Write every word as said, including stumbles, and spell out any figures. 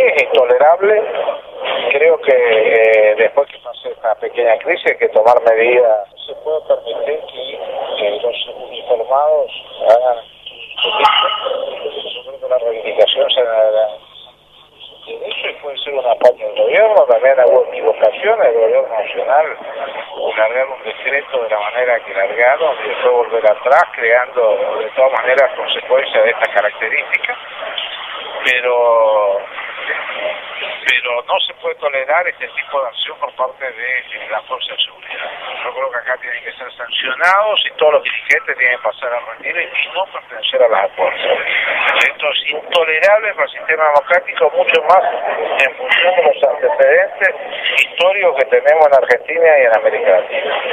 es intolerable. Creo que eh, después que pase esta pequeña crisis hay que tomar medidas. No se puede permitir que, que los uniformados hagan su lista. Yo creo que la reivindicación se da eso y puede ser un apaño del gobierno. También hubo equivocaciones del gobierno nacional, largar un decreto de la manera que largaron y después volver atrás, creando de todas maneras consecuencias de estas características, pero pero no se puede tolerar este tipo de acción por parte de la fuerza de seguridad. Yo creo que acá tienen que ser sancionados y todos los dirigentes tienen que pasar a retiro y no pertenecer a las fuerzas. Esto es intolerable para el sistema democrático, mucho más en función de los antecedentes históricos que tenemos en Argentina y en América Latina.